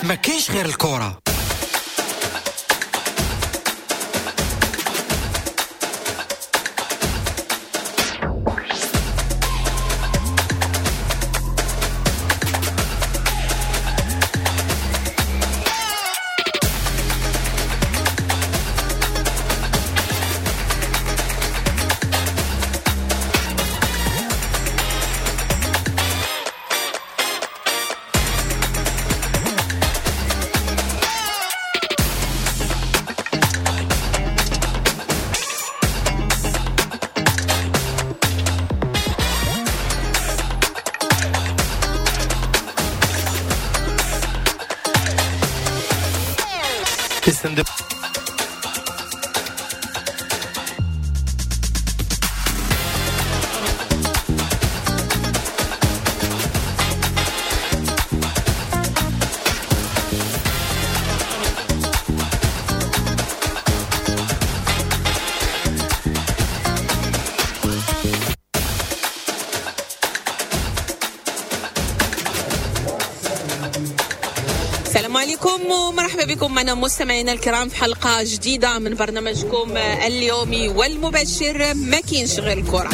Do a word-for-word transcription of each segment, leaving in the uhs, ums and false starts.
ما كاينش غير الكرة. السلام عليكم ومرحبا بكم معنا مستمعينا الكرام في حلقة جديدة من برنامجكم اليومي والمباشر ما كاينش غير الكرة.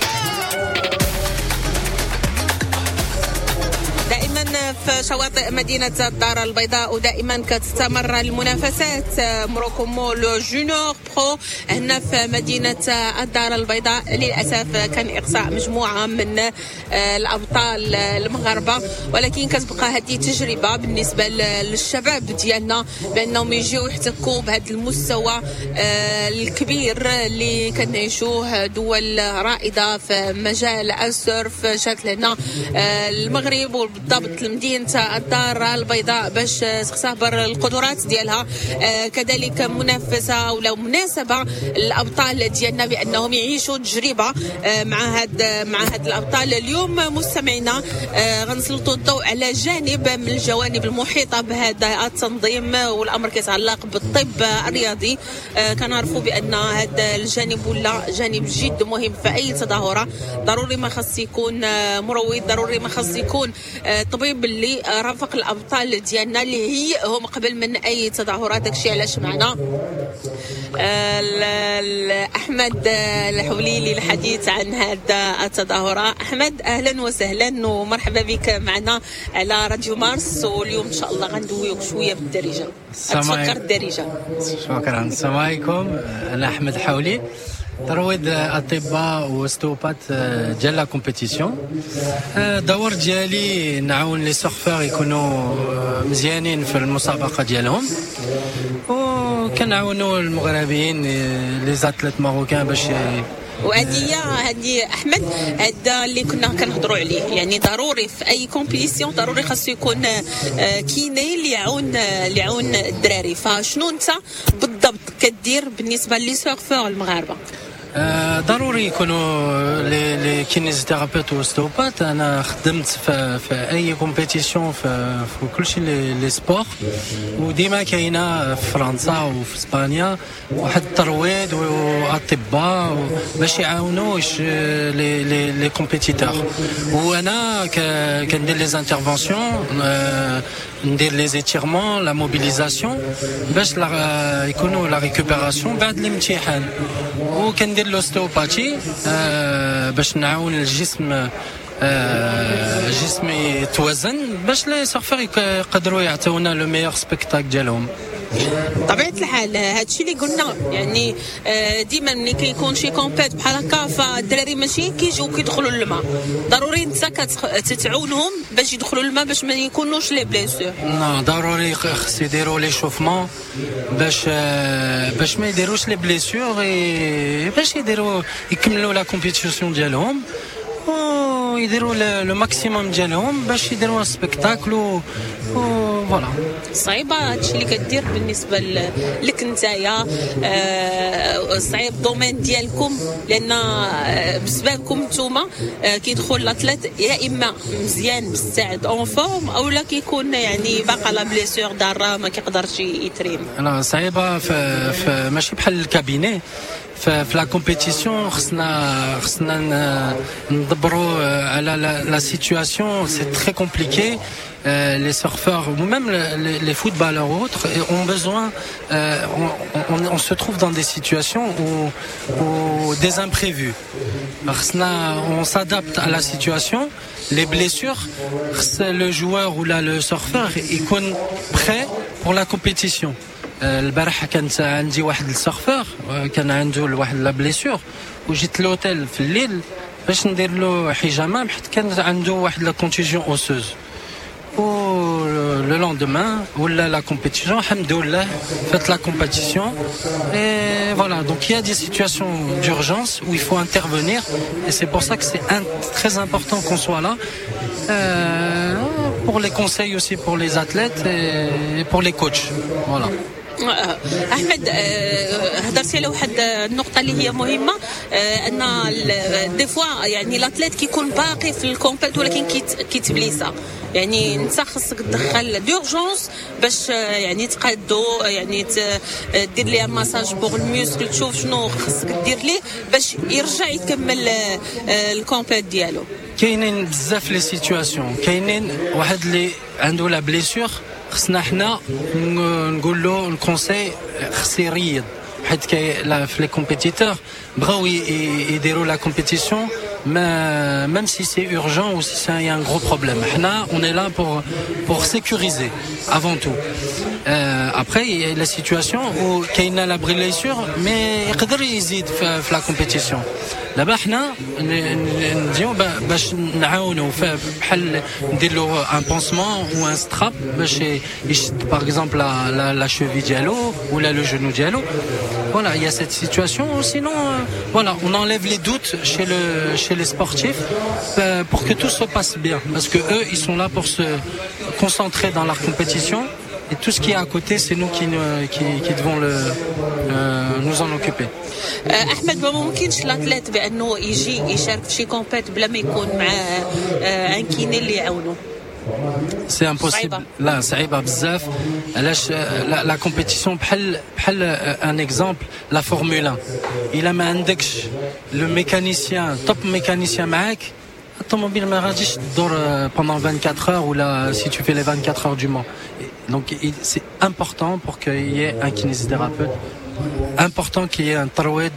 دائما في شواطئ مدينة الدار البيضاء ودائما كتستمر المنافسات مروكومو لو جونيور برو هنا في مدينة الدار البيضاء. للأسف كان إقصاء مجموعة من الأبطال المغاربة، ولكن كتبقى هذه تجربة بالنسبة للشباب ديالنا بأنهم يجيو يحتكوا بهذا المستوى الكبير اللي كنعيشوه دول رائدة في مجال السيرف جات لنا المغرب وبالضبط لمدينة الدار البيضاء باش تختبر القدرات ديالها. كذلك منافسة ولا مناسبة الأبطال ديالنا بأنهم يعيشوا تجربة مع هاد مع هاد الأبطال. اليوم مستمعينا غنسلطوا الضوء على جانب من الجوانب المحيطة بهذا التنظيم والأمر كيتعلق بالطب الرياضي. كنعرفوا بأن هذا الجانب ولا جانب جد مهم في أي تظاهرة. ضروري ما خص يكون مروض، ضروري ما خص يكون طبيب اللي رافق الأبطال ديالنا اللي هيئهم قبل من أي تظاهرات. داكشي علاش معنا أحمد الحولي للحديث عن هذا التظاهرة. أحمد أهلا وسهلا ومرحبا بك معنا على راديو مارس. واليوم إن شاء الله غندويوك شوية بالدارجة، تفكر الدارجة. شكرا. السلام عليكم، أنا أحمد الحولي ترويض اطباء واستوبات ديال لا كومبيتيسيون. الدور ديالي نعاون لي سورفور يكونوا مزيانين في المسابقه ديالهم، وكنعاونوا المغربيين لي زاتليت ماروكان باش. وهذه هذه احمد هذا اللي كنا كنهضروا عليه، يعني ضروري في اي كومبيتيسيون ضروري خاصو يكون كيني اللي يعاون اللي يعاون الدراري. فشنو انت بالضبط كدير بالنسبه لي سورفور المغاربه؟ آه ضروري يكونوا لي لي كينيزيثيرابيوت واستوبات. انا خدمت في, في اي كومبيتيسيون في, في كل شيء لي, لي سبور، وديما كاينه في فرنسا وفي اسبانيا واحد الترويض واطباء باش يعاونوا لي لي لي كومبيتيتور. وانا كندير لي انترفونسيون، ندير لي زيتيرمون، لا موبيليزاسيون باش يكونوا لا ريكوبيراسيون بعد الامتحان. وكندير لوستيوباتي آه باش نعاون الجسم آه الجسم يتوازن باش لي سورفور يقدروا يعطيونا لو ميور سبيكتاكل ديالهم. طبيعة الحال هادشي اللي قلنا، يعني ديما ملي كيكون شي كومبيت بحال هكا فالدراري ماشي كيجيو كيدخلوا للماء، ضروري انت كتعاونهم باش يدخلوا للماء باش ما يكونوش لي بليسور. نو ضروري خص يديروا لي شوفمون باش باش ما يديروش لي بليسور، باش يديروا يكملوا لا كومبيتيسيون ديالهم ويديروا لو ماكسيموم ديالهم باش يديروا سبيكتاكل و فوالا. صعيبه هادشي اللي كدير بالنسبه لك نتايا، آه صعيب الدومين ديالكم لان بسببكم نتوما كيدخل الاتليت يا اما مزيان مستعد اون فورم او لا كيكون يعني باقا لا بليسور دارا ما كيقدرش يترين. انا صعيبه في, في ماشي بحال الكابيني. في لا كومبيتيسيون خصنا خصنا ندبروا على لا سيتوياسيون. سي تري كومبليكي euh, les surfeurs ou même le, les, les footballeurs ou autres ont besoin, euh, on, on, on se trouve dans des situations où, où des imprévus. On s'adapte à la situation. Les blessures, le joueur ou là, le surfeur, il est prêt pour la compétition. البارح كانت عندي واحد السيرفور كان عنده واحد لا بليسور وجيت لوتيل في الليل باش ندير له حجامه حيت كان عنده واحد لا كونتيجيون اوسوز و لو لوندمان ولا لا كومبيتيسيون الحمد لله فات لا كومبيتيسيون et voilà donc il y a des situations d'urgence où il faut intervenir et c'est pour ça que c'est un, très important qu'on soit là euh, pour les conseils aussi pour les athlètes et pour les coachs voilà. احمد هضرتي على واحد النقطه اللي هي مهمه ان دي فوا يعني لاتليت كيكون باقي في الكومبيت ولكن كيتبليسا يعني انت خاصك تدخل دورجونس باش يعني تقادو يعني دير ليه ماساج بوغ الميوسكل تشوف شنو خاصك دير ليه باش يرجع يكمل الكومبيت ديالو. كاينين بزاف لي سيتوياسيون كاينين واحد اللي عنده لا بليسور خصنا حنا نقول له الكونساي خص يريض حيت كاي في لي كومبيتيتور بغاو يديروا لا كومبيتيسيون ما même si c'est urgent ou si il y a un gros problème حنا on est là pour pour sécuriser avant tout euh, après il y a la situation où كاينه لا blessure mais يقدر يزيد في la compétition دابا حنا نديو باش نعاونوا بحال ندير له ان بونسمون ou un strap باش يشد par exemple la la, la cheville ديالو ولا le genou ديالو voilà il y a cette situation sinon euh, voilà on enlève les doutes chez le chez les sportifs euh, pour que tout se passe bien parce que eux ils sont là pour se concentrer dans leur compétition et tout ce qui est à côté c'est nous qui qui, qui devons le euh, nous en occuper. احمد ما ممكنش لاتليت بانه يجي يشارك في شي كومبيت بلا ما يكون معاه ان كيني اللي يعاونو. سي امبوسيبل لا صعيبه بزاف علاش لا, لا كومبيتيسيون بحال بحال ان اكزامبل لا فورمولا الا ما عندكش لو ميكانيسيان توب ميكانيسيان معاك الطوموبيل ما غاديش تدور pendant vingt-quatre heures ou là si tu fais les vingt-quatre heures du Mans. Donc c'est important pour qu'il y ait un kinésithérapeute, important qu'il y ait un taroued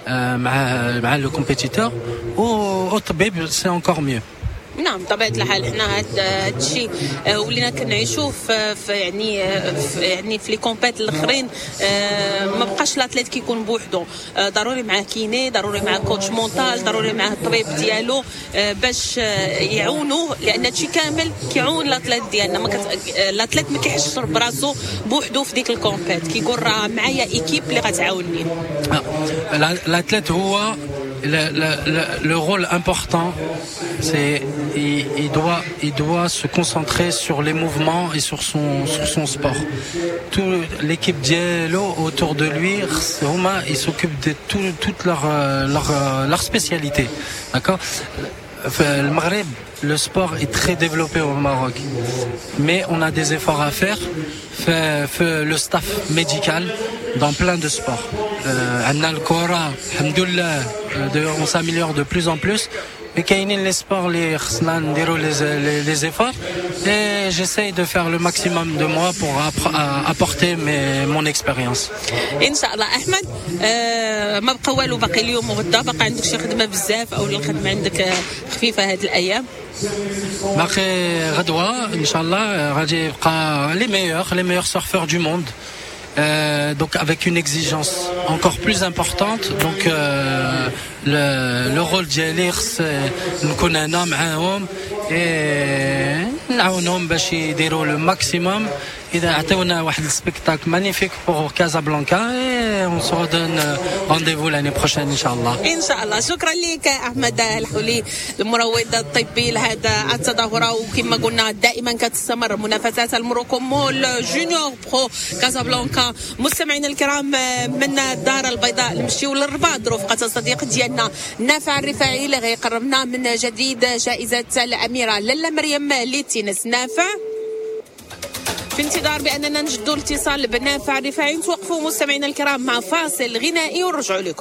مع مع le compétiteur ou au tabib c'est encore mieux. نعم بطبيعة الحال احنا هذا الشيء ولينا كنعيشوه في يعني يعني في لي كومبيت الاخرين ما بقاش لاتليت كيكون بوحدو ضروري معاه كيني ضروري معاه كوتش مونتال ضروري معاه الطبيب ديالو باش يعاونوه لان هادشي كامل كيعاون لاتليت ديالنا ما لاتليت ما كيحسش براسو بوحدو في ديك الكومبيت كيقول راه معايا ايكيب اللي غتعاونني. لاتليت هو Le, le, le, le rôle important, c'est il, il doit il doit se concentrer sur les mouvements et sur son sur son sport. Toute l'équipe Diallo autour de lui, Homa, il s'occupe de tout, toute leur leur leur spécialité, d'accord. Le Maghreb, le sport est très développé au Maroc, mais on a des efforts à faire. Fait, fait le staff médical dans plein de sports. Euh, le Kora, alhamdoulilah, on s'améliore de plus en plus. Mais كاينين les sports les les les les efforts et j'essaye de faire le maximum de moi pour apporter mes, mon expérience. ان شاء الله. احمد أه ما بقى والو باقي اليوم وغدا باقي عندك شي خدمه بزاف او الخدمه عندك خفيفه هاد الايام؟ باقي غدوه ان شاء الله غادي يبقى les meilleurs les meilleurs surfeurs du monde. Euh, donc avec une exigence encore plus importante donc euh, le, le rôle ديالي خص نكون انا معاهم et نعاونهم باش يديروا le maximum. إذا عطيونا واحد السبيكتاكل مانيفيك بور كازابلانكا on se redonne rendez-vous l'année prochaine إن شاء الله. إن شاء الله. شكرا لك أحمد الحولي المروض الطبي لهذا التظاهرة وكما قلنا دائما كتستمر منافسات الموروكو مول جونيور برو كازابلانكا. مستمعينا الكرام من الدار البيضاء نمشيو للرباط رفقة الصديق ديالنا نافع الرفاعي اللي غيقربنا من جديد جائزة الأميرة لاله مريم للتنس. نافع في انتظار بأننا نجدوا الاتصال بنافع الرفاعي. نتوقفوا مستمعينا الكرام مع فاصل غنائي ونرجعوا لكم.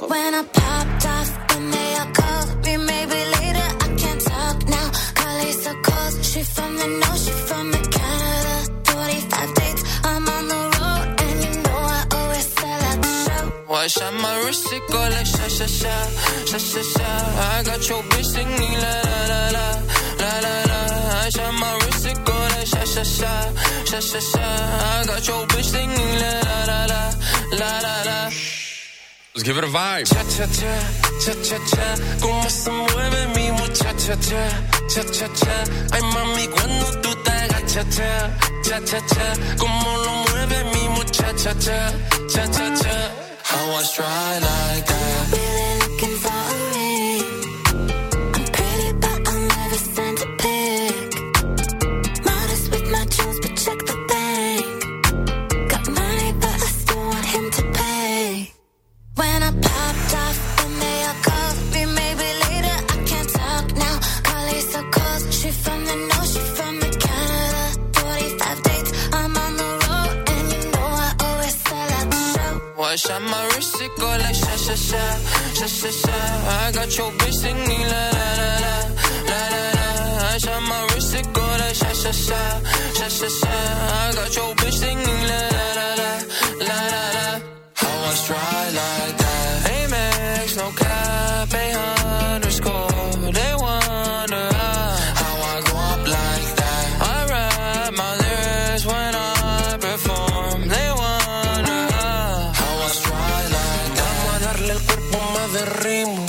She from the north, she from the Canada. Forty-five dates, I'm on the road, and you know I always sell out the show. Watch out my wrist, it go like sha sha sha, sha sha sha. I got your bitch singing la la la la, la la la. Watch out my wrist, it go like sha sha sha, sha sha sha. I got your bitch singing la la la la, la la la. Let's give it a vibe. Cha cha cha, cha cha cha. Como se mueve mi muchacha cha, cha cha cha. Ay mami cuando tú te agachas cha, cha cha cha. Como lo mueve mi muchacha cha, cha cha cha. How I try like that. Really looking for a ring. I'm pretty but I'll never send a pic. Modest with my jewels but check the bank. Got money but I still want him to pay. When I popped off, then they all called me. Maybe later, I can't talk now. Carly's so cold. She from the north, she from the Canada. Forty-five dates, I'm on the road, and you know I always sell out the show. Watch out my wrist, it go like sha sha sha, sha sha sha. I got your bitch singing la la la la, la la la. Watch out my wrist, it go like sha sha sha, sha sha sha. I got your bitch singing la la la la, la la la. How I try like that. Amex, no cap, a underscore. They wonder how I go up like that. I rap my lyrics when I perform. They wonder how I try like that. Vamos a darle el cuerpo más de ritmo,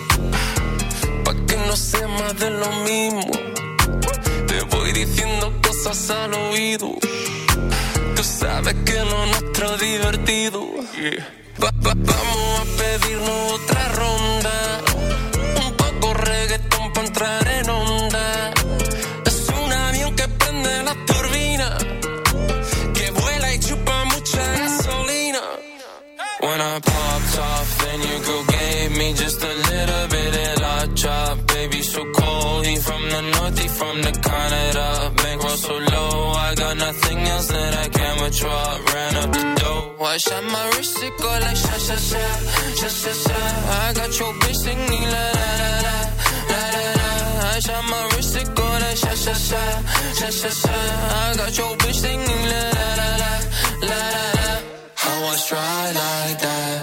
pa' que no sea más de lo mismo. Te voy diciendo cosas al oído. Tú sabes que lo nuestro es divertido. Yeah. Va, va, vamos a pedirnos otra ronda. Un poco reggaetón para entrar en onda. Es un avión que prende la turbina, que vuela y chupa mucha gasolina. When I popped off, then your girl gave me just a little bit of la chop. Baby, so cold, he from the north, he from the Canada. Bankroll so low, I got nothing else that I can withdraw. Ran up the dough. Watch out my wrist, it go like sha sha sha, sha sha sha. I got your bitch singing la la la la, la la la. Watch out my wrist, it go like sha sha sha, sha sha sha. I got your bitch singing la la la la, la la la. How I try like that.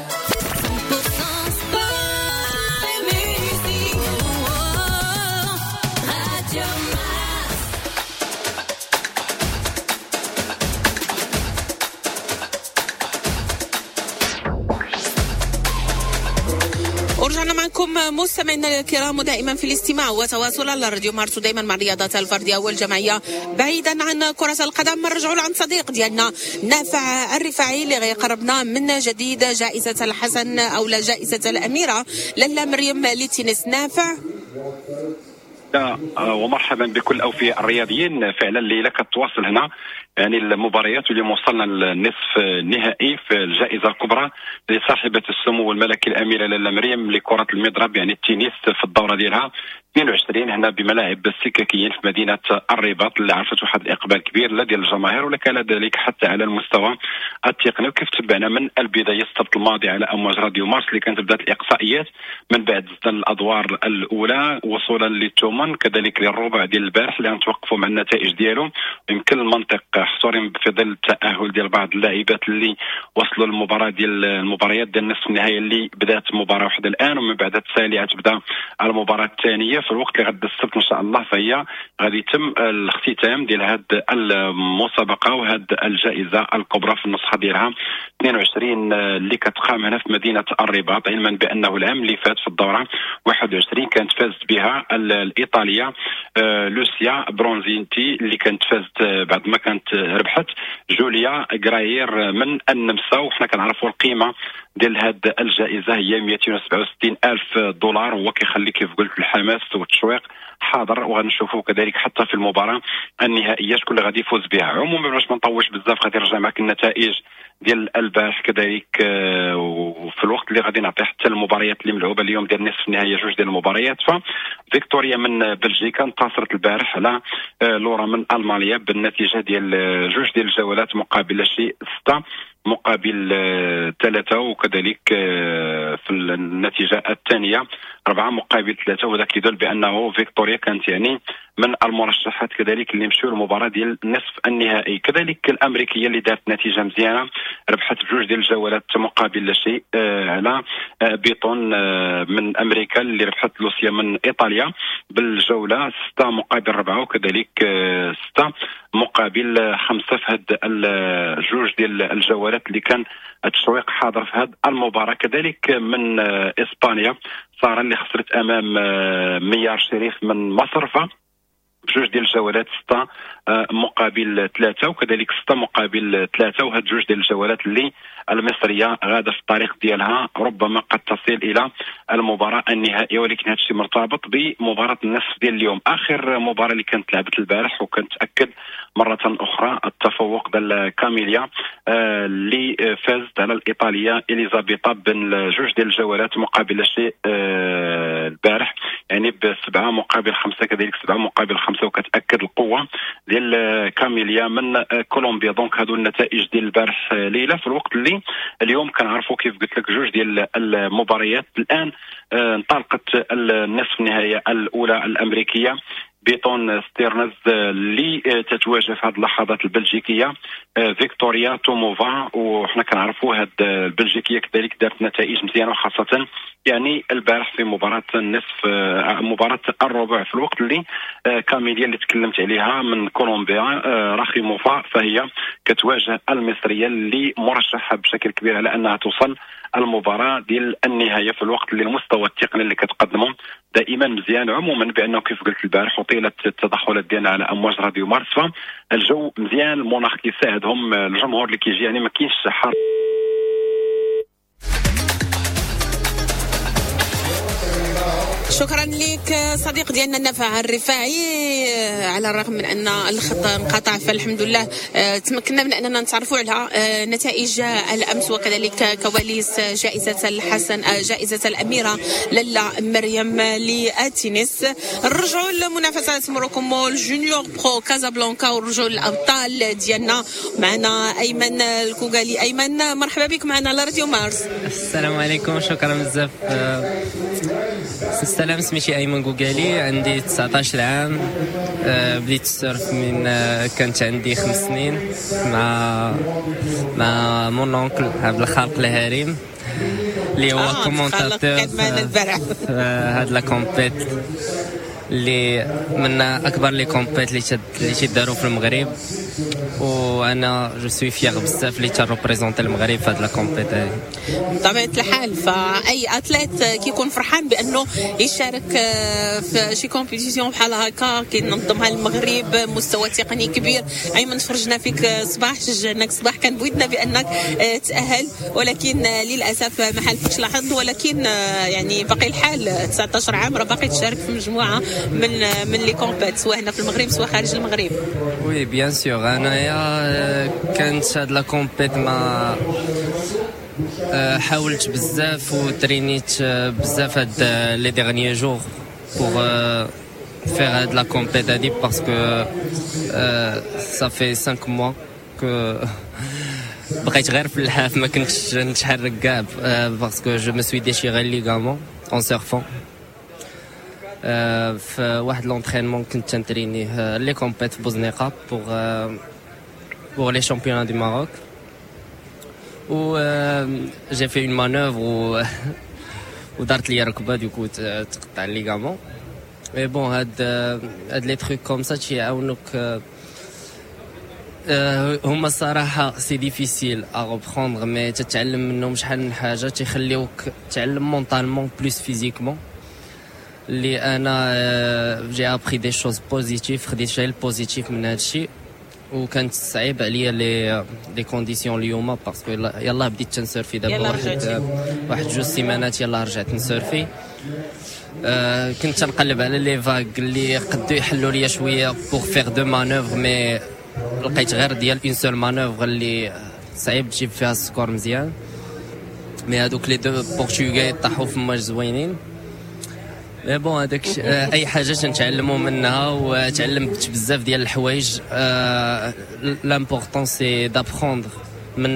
ورجعنا معكم مستمعينا الكرام دائما في الاستماع وتواصل على راديو مارسو دائما مع الرياضات الفرديه والجماعيه بعيدا عن كره القدم. نرجعوا لعند صديق ديالنا نافع الرفاعي اللي غيقربنا من جديد جائزه الحسن او جائزه الاميره لاله مريم للتنس. نافع ومرحبا بكل الاوفياء الرياضيين. فعلا الليله كتواصل هنا يعني المباريات واليوم وصلنا للنصف النهائي في الجائزه الكبرى لصاحبه السمو الملكي الاميره لاله مريم لكره المضرب يعني التنس في الدوره ديالها اثنين وعشرين هنا بملاعب السكاكيين في مدينه الرباط اللي عرفت واحد الاقبال كبير لا ديال الجماهير ولا كان ذلك حتى على المستوى التقني. وكيف تبعنا من البدايه السبت الماضي على امواج راديو مارس اللي كانت بدات الاقصائيات من بعد زدنا الادوار الاولى وصولا للثمن كذلك للربع ديال البارح اللي غنتوقفوا مع النتائج ديالهم. يمكن المنطق حصورين في ظل التاهل ديال بعض اللاعبات اللي وصلوا للمباراه ديال المباريات ديال نصف النهائي اللي بدات مباراه واحده الان ومن بعد التاليه تبدا المباراه الثانيه في الوقت اللي غدا السبت ان شاء الله. فهي غادي يتم الاختتام ديال هذه المسابقه وهذه الجائزه الكبرى في النسخه ديالها اثنين وعشرين اللي كتقام هنا في مدينه الرباط. علما بانه العام اللي فات في الدوره واحد وعشرين كانت فازت بها الايطاليه لوسيا برونزينتي اللي كانت فازت بعد ما كانت ربحت جوليا غراير من النمسا. وحنا كنعرفوا القيمه ديال هذه الجائزه هي مئتين وسبعة وستين الف دولار هو كيخلي كيف قلت الحماس والتشويق حاضر. وغنشوفوا كذلك حتى في المباراه النهائيه شكون اللي غادي يفوز بها. عموما باش ما نطولش بزاف غادي نرجع معك النتائج ديال البارح كذلك وفي الوقت اللي غادي نعطي حتى المباريات اللي ملعوبه اليوم ديال نصف النهائي جوج ديال المباريات. ففيكتوريا من بلجيكا انتصرت البارح على لورا من المانيا بالنتيجه ديال جوج ديال الجولات مقابل شيء سته مقابل ثلاثة. وكذلك في النتيجة الثانية أربعة مقابل ثلاثة، وهذا كيدل بأنه فيكتوريا كانت يعني من المرشحات كذلك اللي مشيو للمباراة ديال نصف النهائي. كذلك الأمريكية اللي دارت نتيجة مزيانة، ربحت بجوج ديال الجولات مقابل لا شيء آه على آه بيطون آه من أمريكا اللي ربحت لوسيا من إيطاليا بالجولة ستة مقابل أربعة، وكذلك آه ستة مقابل خمسة في هاد الجوج ديال الجولات اللي كان التشويق حاضر في هذه المباراة. كذلك من آه إسبانيا صار اللي خسرت أمام آه ميار شريف من مصرفة بجوج ديال الجولات ستة مقابل ثلاثة، وكذلك ستة مقابل ثلاثة، وهاد جوج ديال الجولات اللي المصرية غادة في الطريق ديالها ربما قد تصل إلى المباراة النهائية، ولكن هذا الشيء مرتبط بمباراة النصف ديال اليوم. آخر مباراة اللي كانت لعبت البارح وكانت تأكد مرة أخرى التفوق ديال كاميليا اللي فازت على الإيطالية إليزابيتا بين جوج ديال الجولات مقابل شيء البارح، يعني بسبعة مقابل خمسة، كذلك سبعة مقابل خمسة، وكتأكد القوة ديال كاميليا من كولومبيا. دونك هادو النتائج ديال البارح ليلة، في الوقت اللي اليوم كنعرفوا كيف قلت لك جوج ديال المباريات. الآن انطلقت النصف النهائية الأولى الأمريكية بيطون ستيرنز اللي تتواجه في هذه اللحظات البلجيكيه فيكتوريا توموفا، وحنا كنعرفوا هاد البلجيكيه كذلك دارت نتائج مزيانه، وخاصه يعني البارح في مباراه النصف مباراه الربع، في الوقت اللي كاميليا اللي تكلمت عليها من كولومبيا راخيموفا فهي كتواجه المصريه اللي مرشحه بشكل كبير على انها توصل المباراه ديال النهايه، في الوقت اللي المستوى التقني اللي كتقدمه دائما مزيان عموما، بانه كيف قلت البارح وطيله التدخلات ديالنا على امواج راديو مارس الجو مزيان، المناخ كيساعدهم، الجمهور اللي كيجي يعني ما كاينش حر. شكرا لك صديق ديالنا نفع الرفاعي. على الرغم من ان الخط انقطع فالحمد لله تمكنا من اننا نتعرفوا على نتائج الامس وكذلك كواليس جائزه الحسن جائزه الاميره لالا مريم للتنس. الرجل منافسات موروكو مول جونيور برو كازابلانكا ورجل الابطال ديالنا معنا ايمن الكوغالي. ايمن مرحبا بك معنا على راديو مارس. السلام عليكم، شكرا بزاف. السلام، سميتي ايمن كوغالي، عندي تسعطاش عام. أه بديت السيرف من أه كانت عندي خمس سنين مع مع مون اونكل عبد الخالق الهريم اللي هو آه كومونتاتور هاد لا كومبيت اللي من اكبر لي كومبيت اللي اللي تيداروا في المغرب، وانا جو سوي فيغ بزاف اللي تريبريزونتي المغرب في هاد لا كومبيت هادي. بطبيعه الحال فاي اتليت كيكون فرحان بانه يشارك في شي كومبيتيسيون بحال هكا كينظمها المغرب، مستوى تقني كبير. ايمن فرجنا فيك صباح، شجعناك صباح، كان بغيتنا بانك تاهل ولكن للاسف ما حالفكش لاحظ، ولكن يعني باقي الحال تسعطاش عام راه باقي تشارك في مجموعه من من لي كومبيت سواء هنا في المغرب سواء خارج المغرب. وي بيان سور، انايا كانت هاد لا كومبيت ما حاولت بزاف وترينيت بزاف هاد لي ديرنيي جور بور فير هاد لا كومبيت هادي باسكو صا في خمسة موا كو بقيت غير في اللحاف، ما كنتش نتحرك كاع باسكو جو مو سوي ديشيغي ليغامون اون سيرفون. في واحد لونترينمون كنت تنتريني لي كومبيت في بوزنيقه بور بور لي شامبيونات دو ماروك، و جي في اون مانوفر و ودارت لي ركبه دوكو تقطع الليغامون. مي بون هاد هاد لي تروك كوم سا تيعاونوك هما الصراحه سي ديفيسيل ا ريبروندر، مي تتعلم منهم شحال من حاجه تيخليوك تعلم مونطالمون بلوس فيزيكمون. اللي انا جي ابري دي شوز بوزيتيف، خديت شي البوزيتيف من هذا الشيء، وكانت صعيب عليا لي لي كونديسيون اليوم باسكو يلاه بديت تنسيرفي دابا واحد واحد جوج سيمانات يلاه رجعت نسيرفي. أه كنت تنقلب على لي فاغ اللي قدو يحلوا ليا شويه بور فيغ دو مانوفر، مي لقيت غير ديال اون سول مانوفر اللي صعيب تجيب فيها السكور مزيان. مي هادوك لي دو بورتوغاي طاحوا في ماج زوينين. مي بون هذاك اي حاجه تنتعلموا منها، وتعلمت بزاف ديال الحوايج. لامبورطون سي دابروندر من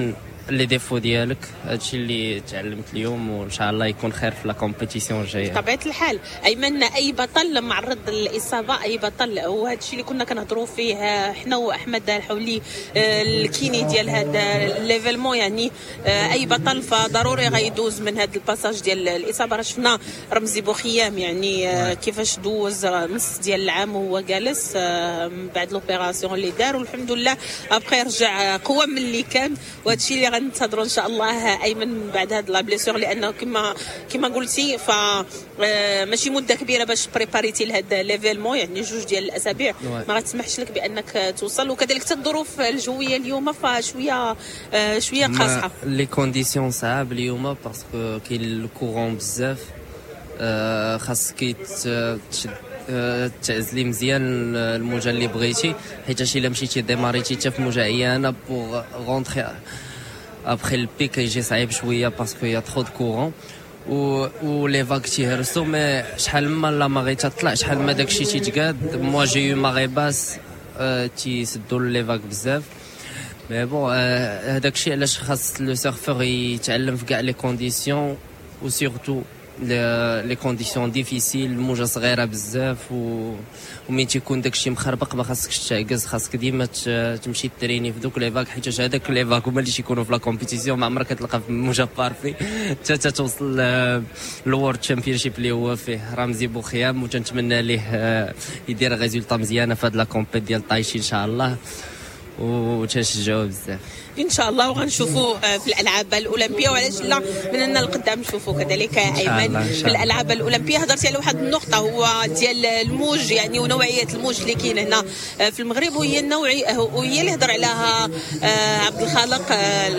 لي ديفو ديالك. هادشي اللي تعلمت اليوم وان شاء الله يكون خير في لا كومبيتيسيون الجايه. بطبيعه الحال ايمن، اي بطل معرض للاصابه، اي بطل، وهذا الشيء اللي كنا كنهضروا فيه حنا واحمد الحولي الكيني ديال هذا ليفلمون. يعني اي بطل فضروري غيدوز من هذا الباساج ديال الاصابه. راه شفنا رمزي بوخيام يعني كيفاش دوز نص ديال العام وهو جالس من بعد لوبيراسيون اللي دار، والحمد لله ابقى رجع قوه من اللي كان. وهذا الشيء اللي غنتظروا ان شاء الله ايمن من بعد هاد لا بليسيور، لانه كما كما قلتي ف ماشي مده كبيره باش بريباريتي لهذا ليفيلمون، يعني جوج ديال الاسابيع ما غتسمحش لك بانك توصل. وكذلك حتى الظروف الجويه اليوم فشويه شويه قاصحه، لي كونديسيون صعاب اليوم باسكو كاين الكورون بزاف. خاصك تعزلي مزيان الموجه اللي بغيتي، حيت الا مشيتي ديماريتي حتى في موجه عيانه بوغ غونطري ابخي البيك يجي صعيب شويه باسكو يا ترو دو كورون و و لي فاك تيهرسو. مي شحال ما لا ماغي تطلع، شحال ما داكشي تيتقاد. موا جي يو ماغي باس تيسدوا لي فاك بزاف. مي بون هذاك الشيء علاش خاص لو سيرفور يتعلم في كاع لي كونديسيون، و سورتو لي كونديسيون ديفيسيل، الموجه صغيره بزاف و ومين تيكون داكشي مخربق ما خاصكش تعكز. خاصك ديما تمشي تريني في دوك لي فاك، حيت هذاك لي فاك هما اللي تيكونوا في لا كومبيتيسيون. ما عمرك تلقى في موجه بارفي حتى توصل للورد تشامبيونشيب اللي هو فيه رمزي بوخيام. وتنتمنى ليه يدير ريزولطا مزيانه في هاد لا كومبيت ديال طايشي ان شاء الله، وتنشجعوه بزاف ان شاء الله. وغنشوفوا في الالعاب الاولمبيه، وعلاش لا من هنا لقدام نشوفوا كذلك ايمن في الالعاب الاولمبيه. هضرتي على واحد النقطه هو ديال الموج، يعني ونوعيه الموج اللي كاين هنا في المغرب، وهي النوعيه وهي اللي هضر عليها عبد الخالق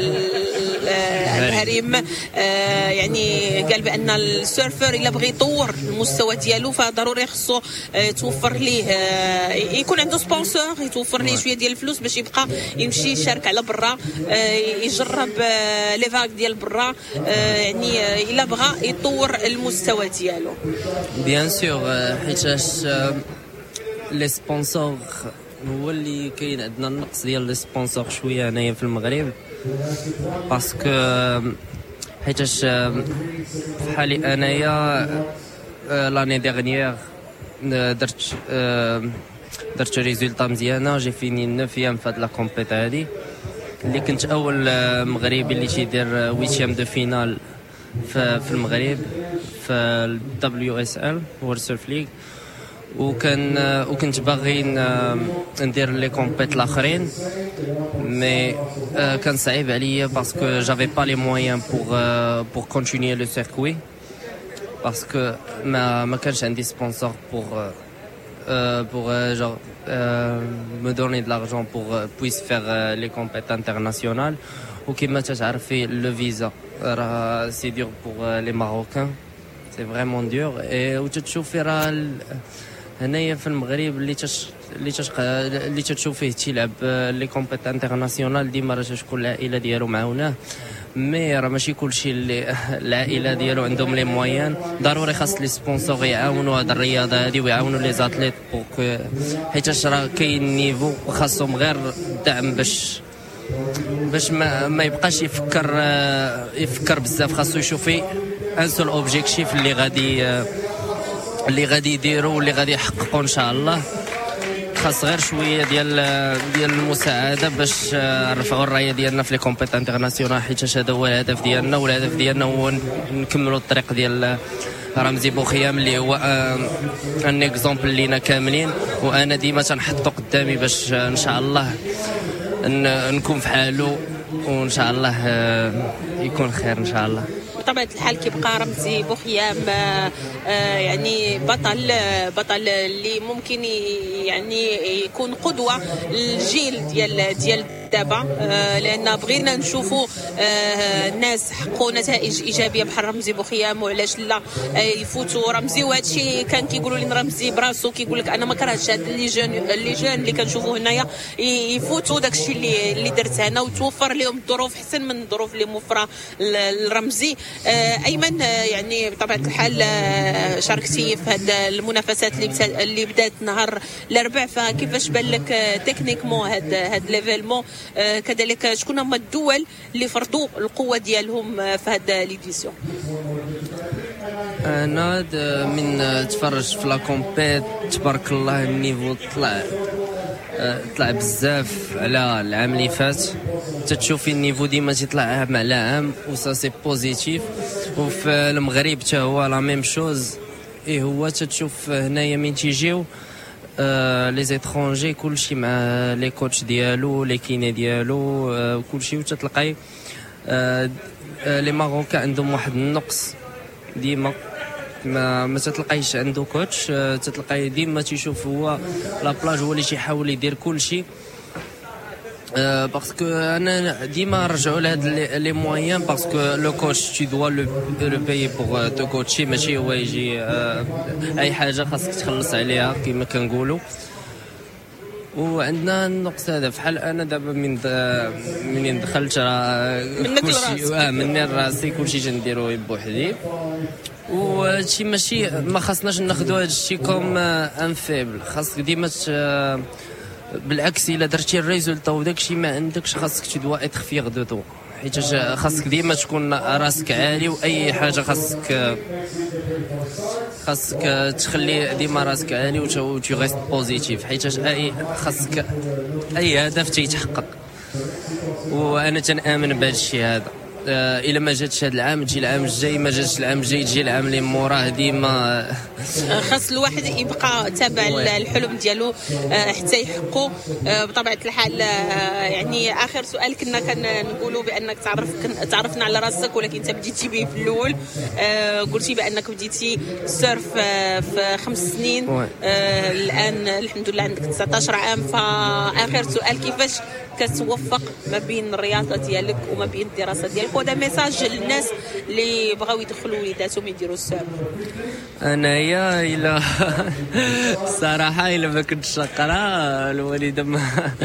الهريم. يعني قال بان السيرفر الا بغى يطور المستوى ديالو فضروري خصو توفر ليه يكون عنده سبونسور، يتوفر ليه شويه ديال الفلوس باش يبقى يمشي يشارك على برا، يجرب لي فاك ديال برا، يعني الا بغى يطور المستوى ديالو. بيان سور حيتاش لي سبونسور هو اللي كاين عندنا النقص ديال لي سبونسور شويه هنايا في المغرب، باسكو حيتاش بحالي انايا لاني ديغنيير درت درت ريزولطا مزيانه، جي فيني نوفيام في هاد لا كومبيت هادي اللي كنت اول مغربي اللي تيدير ويتيام دو فينال في المغرب في الدبليو اس ال وورلد سيرف ليغ. وكان وكنت باغي ندير لي كومبيت الاخرين، مي كان صعيب عليا باسكو جافي با لي مويان بور بور كونتينيي لو سيركوي، باسكو ما ما كانش عندي سبونسور بور Euh, pour euh, genre euh, me donner de l'argent pour euh, puisse faire euh, les compétitions internationales. Ou qui m'a fait le visa, euh, c'est dur pour euh, les Marocains, c'est vraiment dur. Et où tu te chauffes هنايا في المغرب اللي تش اللي تش اللي تشوف فيه تيلعب لي كومبيت انترناسيونال ديما راه تكون العائله ديالو معاوناه. مي راه ماشي كلشي اللي العائله ديالو عندهم لي مويان. ضروري خاص لي سبونسور يعاونوا هاد الرياضه هادي ويعاونوا لي زاتليت بوك، حيت راه كاين نيفو وخاصهم غير دعم باش باش ما, ما يبقاش يفكر يفكر بزاف. خاصو يشوف ان سول اوبجيكتيف اللي غادي اللي غادي يديروا واللي غادي يحققوا ان شاء الله. خاص غير شويه ديال ديال المساعده باش نرفعوا الرايه ديالنا في لي كومبيت انترناسيونال، حيت هذا هو الهدف ديالنا. والهدف ديالنا هو نكملوا الطريق ديال رمزي بوخيام اللي هو ان اكزامبل لينا كاملين، وانا ديما تنحطو قدامي باش ان شاء الله نكون في حاله، وان شاء الله يكون خير ان شاء الله. بطبيعة الحال كيبقى رمزي بوخيام يعني بطل بطل اللي ممكن يعني يكون قدوة للجيل ديال ديال دابا، لان بغينا نشوفوا الناس حققوا نتائج ايجابيه بحال رمزي بوخيام، وعلاش لا يفوتوا رمزي. وهذا الشيء كان كيقولوا لي رمزي براسو كيقول لك انا ما كرهتش هاد لي جون لي جون اللي كنشوفوا هنايا يفوتوا داك الشيء اللي اللي درت انا، وتوفر لهم الظروف احسن من الظروف اللي موفره للرمزي. ايمن يعني بطبيعه الحال شاركتي في هاد المنافسات اللي اللي بدات نهار الاربعاء، فكيفاش بان لك تكنيكمون هاد هاد ليفيلمون كذلك شكون هما الدول اللي فرضوا القوه ديالهم في هذا ليديسيون؟ انا من تفرج في لا كومبيت تبارك الله النيفو طلع طلع بزاف على العام اللي فات. تتشوفي النيفو ديما تيطلع عام على عام وسا سي بوزيتيف. وفي المغرب حتى هو لا ميم شوز. اي هو تتشوف هنايا من تيجيو لي زيترونجي كلشي مع لي كوتش ديالو لي كيني ديالو كلشي. وتتلقاي لي ماروكا عندهم واحد النقص ديما ما ما تتلقايش عنده كوتش. تتلقاي ديما تيشوف هو لا بلاج هو اللي تيحاول يدير كلشي. باسكو انا ديما نرجعوا لهاد لي مويان باسكو لو كوتش تي دوا لو لو باي بوغ تو كوتشي ماشي هو يجي اي حاجه خاصك تخلص عليها كما كنقولوا. وعندنا النقص هذا بحال انا دابا من منين دخلت راه كلشي اه من راسي كلشي جنديرو بوحدي. وهادشي ماشي ما خاصناش ناخذوا هادشي كوم ان فيبل. خاصك ديما بالعكس الا درتي الريزولتا وداكشي ما عندكش خاصك تدوا اتر فيغ دو تو حيت خاصك ديما تكون راسك عالي. واي حاجه خاصك خاصك تخلي ديما راسك عالي و تو ريست بوزيتيف حيت اي خاصك اي هدف تيتحقق. وانا تنامن بهذا الشيء هذا. الا ما جاتش هذا العام تجي العام الجاي، ما جاتش العام الجاي تجي العام اللي موراه. ديما خاص الواحد يبقى تابع الحلم ديالو حتى يحققوا بطبيعه الحال. يعني اخر سؤال كنا كنقولوا بانك تعرف تعرفنا على راسك ولكن انت بديتي به في الاول. قلتي بانك بديتي سيرف في خمس سنين. الان الحمد لله عندك تسعطاش عام. فاخر سؤال كيفاش كتوفق ما بين الرياضه ديالك وما بين الدراسه ديالك؟ وهذا ميساج للناس اللي بغاو يدخلوا وليداتهم يديروا السيرف. انايا الا صراحه الا ما كنتش نقرا الوالده ما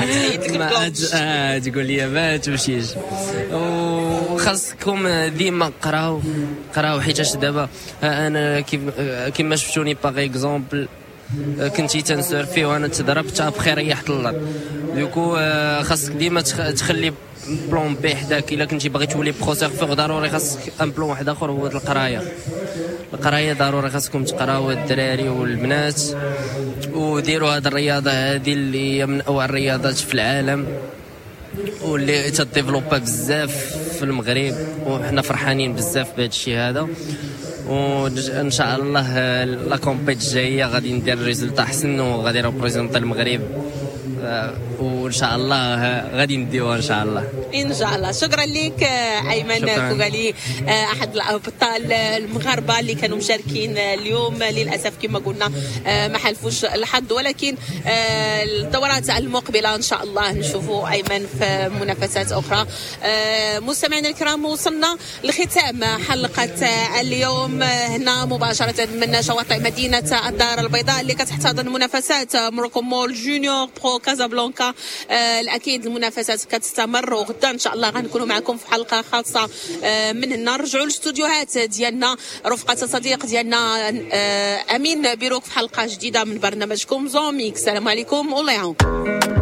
ما تقول لي ما تمشيش. وخاصكم ديما قراو قراو حيتاش دابا انا كيما شفتوني باغ اكزومبل كنتي تنسيرفي وانا تضربت ابخي ريحت اللط. دوكو خاصك ديما تخلي بلون بي حداك. الا كنتي باغي تولي برو سيرفور ضروري خاصك ان بلون واحد اخر هو القرايه. القرايه ضروري خاصكم تقراو الدراري والبنات وديروا هذه الرياضه هذه اللي هي من اوع الرياضات في العالم واللي تديفلوبا بزاف في المغرب. وحنا فرحانين بزاف بهذا الشيء هذا. وان شاء الله لا كومبيت الجايه غادي ندير ريزولطا احسن وغادي ريبريزونطي المغرب. وان شاء الله غادي نديوها ان شاء الله ان شاء الله. شكرا لك ايمن كوغالي احد الابطال المغاربه اللي كانوا مشاركين اليوم. للاسف كما قلنا ما حلفوش الحظ ولكن الدورات المقبله ان شاء الله نشوفوا ايمن في منافسات اخرى. مستمعينا الكرام وصلنا لختام حلقه اليوم هنا مباشره من شواطئ مدينه الدار البيضاء اللي كتحتضن منافسات موروكو مول جونيور برو كازابلانكا. اكيد المنافسات كتستمر وغدا ان شاء الله غنكونوا معكم في حلقه خاصه من هنا. نرجعوا للاستوديوهات ديالنا رفقه الصديق ديالنا امين بيروك في حلقه جديده من برنامجكم زوميك. السلام عليكم والله يعاونكم.